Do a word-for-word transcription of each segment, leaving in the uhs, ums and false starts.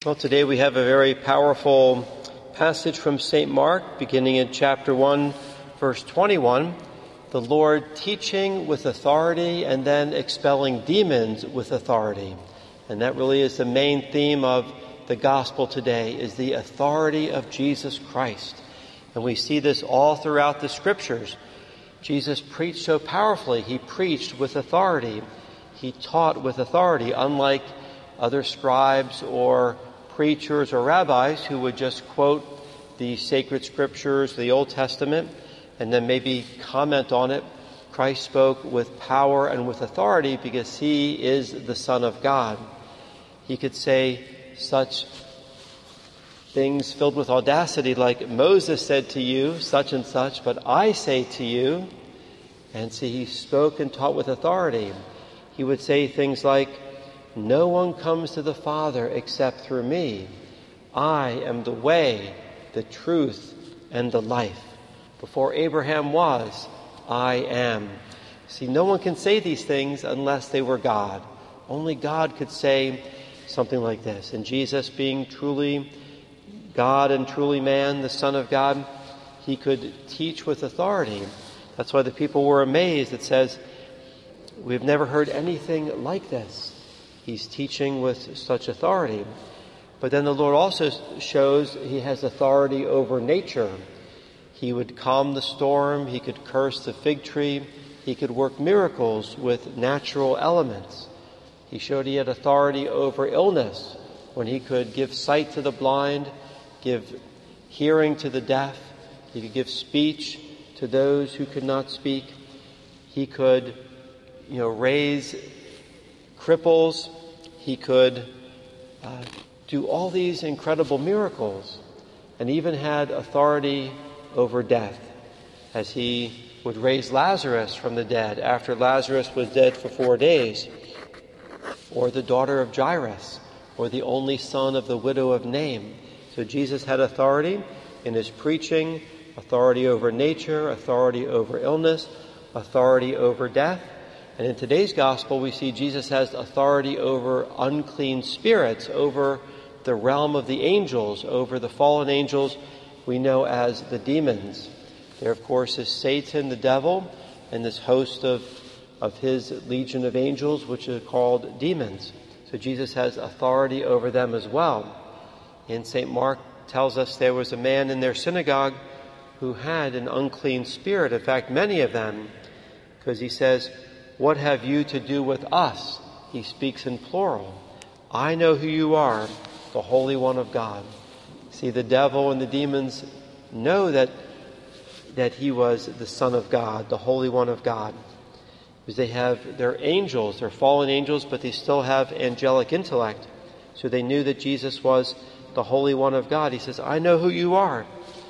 Well, today we have a very powerful passage from Saint Mark, beginning in chapter one, verse twenty-one. The Lord teaching with authority and then expelling demons with authority. And that really is the main theme of the gospel today, is the authority of Jesus Christ. And we see this all throughout the scriptures. Jesus preached so powerfully. He preached with authority. He taught with authority, unlike other scribes or preachers or rabbis who would just quote the sacred scriptures, the Old Testament, and then maybe comment on it. Christ spoke with power and with authority because he is the Son of God. He could say such things filled with audacity like, Moses said to you such and such, but I say to you. And see, he spoke and taught with authority. He would say things like, no one comes to the Father except through me. I am the way, the truth, and the life. Before Abraham was, I am. See, no one can say these things unless they were God. Only God could say something like this. And Jesus, being truly God and truly man, the Son of God, he could teach with authority. That's why the people were amazed. It says, we've never heard anything like this. He's teaching with such authority. But then the Lord also shows he has authority over nature. He would calm the storm. He could curse the fig tree. He could work miracles with natural elements. He showed he had authority over illness when he could give sight to the blind, give hearing to the deaf. He could give speech to those who could not speak. He could, you know, raise cripples. He could uh, do all these incredible miracles, and even had authority over death, as he would raise Lazarus from the dead after Lazarus was dead for four days, or the daughter of Jairus, or the only son of the widow of Nain. So Jesus had authority in his preaching, authority over nature, authority over illness, authority over death. And in today's gospel, we see Jesus has authority over unclean spirits, over the realm of the angels, over the fallen angels we know as the demons. There, of course, is Satan, the devil, and this host of, of his legion of angels, which are called demons. So Jesus has authority over them as well. And Saint Mark tells us there was a man in their synagogue who had an unclean spirit. In fact, many of them, because he says, what have you to do with us? He speaks in plural. I know who you are, the Holy One of God. See, the devil and the demons know that, that he was the Son of God, the Holy One of God. Because they have their angels, they're fallen angels, but they still have angelic intellect. So they knew that Jesus was the Holy One of God. He says, I know who you are.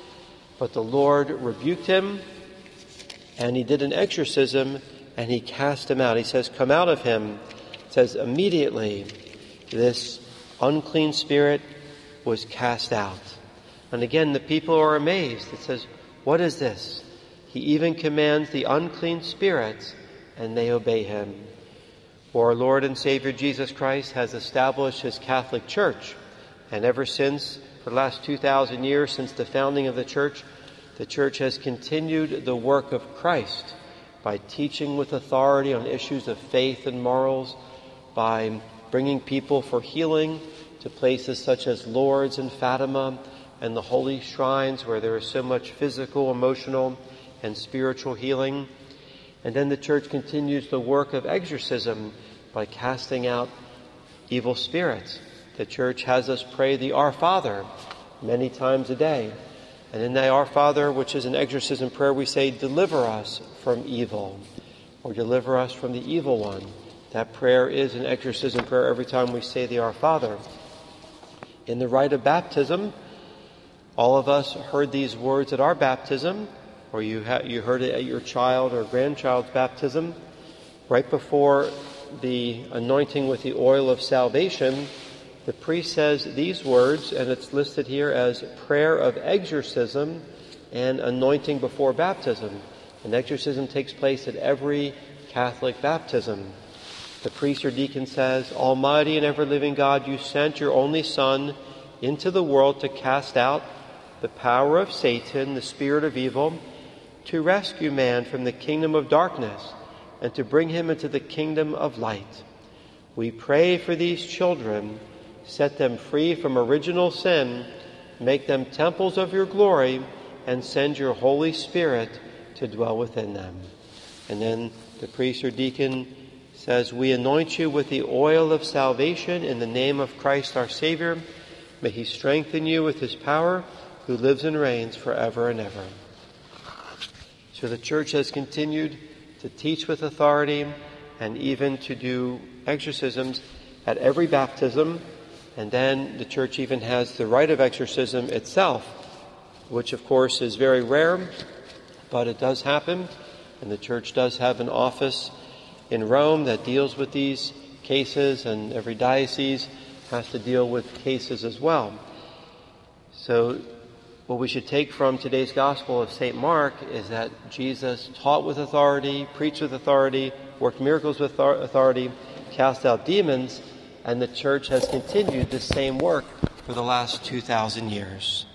But the Lord rebuked him, and he did an exorcism, and he cast him out. He says, come out of him. It says, immediately this unclean spirit was cast out. And again, the people are amazed. It says, what is this? He even commands the unclean spirits, and they obey him. For our Lord and Savior Jesus Christ has established his Catholic Church. And ever since, for the last two thousand years, since the founding of the Church, the Church has continued the work of Christ by teaching with authority on issues of faith and morals, by bringing people for healing to places such as Lourdes and Fatima and the holy shrines where there is so much physical, emotional, and spiritual healing. And then the Church continues the work of exorcism by casting out evil spirits. The Church has us pray the Our Father many times a day. And in the Our Father, which is an exorcism prayer, we say, deliver us from evil, or deliver us from the evil one. That prayer is an exorcism prayer every time we say the Our Father. In the rite of baptism, all of us heard these words at our baptism, or you, ha- you heard it at your child or grandchild's baptism. Right before the anointing with the oil of salvation, the priest says these words, and it's listed here as prayer of exorcism and anointing before baptism. And exorcism takes place at every Catholic baptism. The priest or deacon says, Almighty and ever-living God, you sent your only Son into the world to cast out the power of Satan, the spirit of evil, to rescue man from the kingdom of darkness and to bring him into the kingdom of light. We pray for these children. Set them free from original sin, make them temples of your glory, and send your Holy Spirit to dwell within them. And then the priest or deacon says, we anoint you with the oil of salvation in the name of Christ our Savior. May he strengthen you with his power, who lives and reigns forever and ever. So the Church has continued to teach with authority and even to do exorcisms at every baptism. And then the Church even has the rite of exorcism itself, which of course is very rare, but it does happen. And the Church does have an office in Rome that deals with these cases, and every diocese has to deal with cases as well. So what we should take from today's Gospel of Saint Mark is that Jesus taught with authority, preached with authority, worked miracles with authority, cast out demons, and the Church has continued this same work for the last two thousand years.